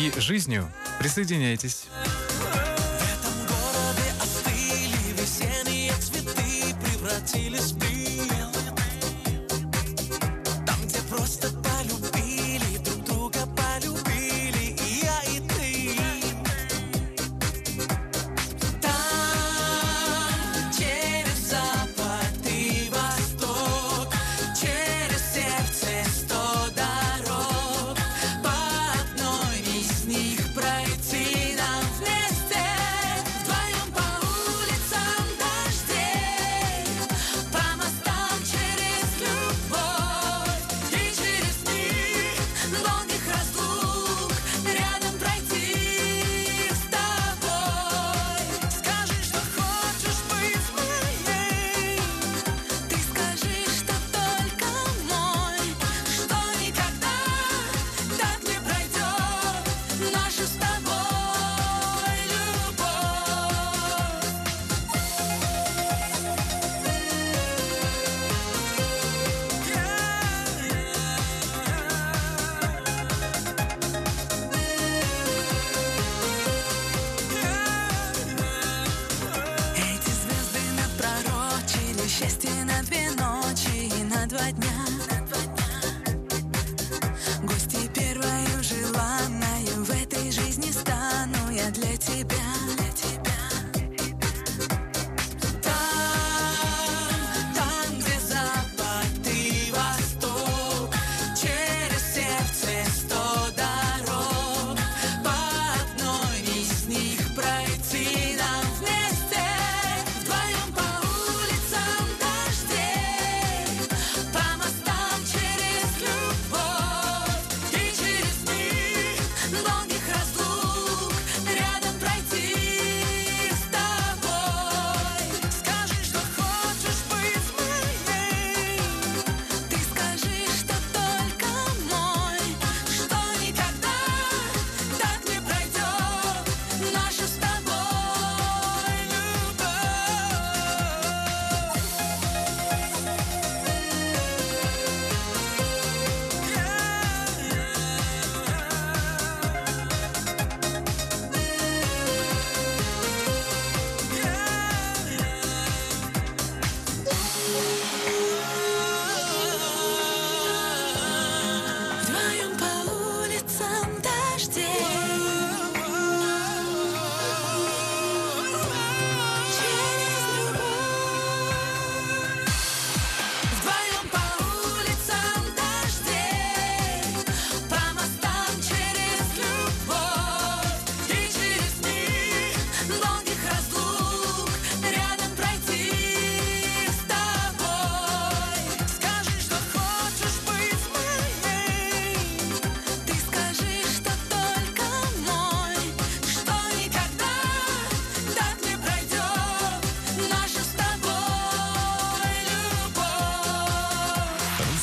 и жизнью. Присоединяйтесь. В этом городе остыли весенние цветы, превратились в пепел. Там, где просто полюбили, друг друга полюбили, и я, и ты. Там, через запад и восток, через сердце 100 дорог, по одной из них пройти нам вместе, вдвоем по улицам дождей, по мостам через любовь и через них долгих разлук, рядом пройти с тобой. Скажи, что хочешь быть моей, ты скажи, что только мой, что никогда так не пройдет наша с тобой любовь. Эти звезды напророчили счастье на 2 ночи и на 2 дня. Гостьей первою желанною в этой жизни стану я для тебя.